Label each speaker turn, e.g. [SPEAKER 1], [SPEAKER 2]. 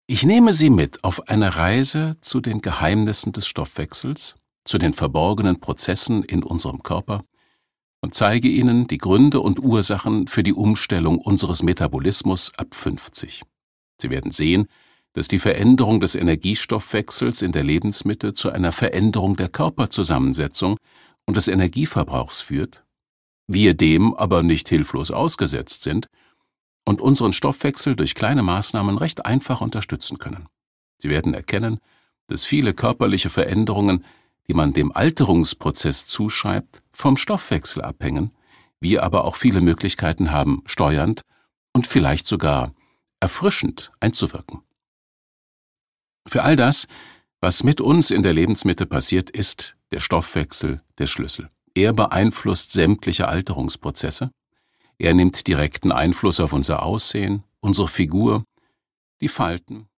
[SPEAKER 1] Ich nehme Sie mit auf eine Reise zu den Geheimnissen des Stoffwechsels, zu den verborgenen Prozessen in unserem Körper und zeige Ihnen die Gründe und Ursachen für die Umstellung unseres Metabolismus ab 50. Sie werden sehen, dass die Veränderung des Energiestoffwechsels in der Lebensmitte zu einer Veränderung der Körperzusammensetzung und des Energieverbrauchs führt, wir dem aber nicht hilflos ausgesetzt sind und unseren Stoffwechsel durch kleine Maßnahmen recht einfach unterstützen können. Sie werden erkennen, dass viele körperliche Veränderungen, die man dem Alterungsprozess zuschreibt, vom Stoffwechsel abhängen, wir aber auch viele Möglichkeiten haben, steuernd und vielleicht sogar erfrischend einzuwirken. Für all das, was mit uns in der Lebensmitte passiert, ist der Stoffwechsel der Schlüssel. Er beeinflusst sämtliche Alterungsprozesse. Er nimmt direkten Einfluss auf unser Aussehen, unsere Figur, die Falten,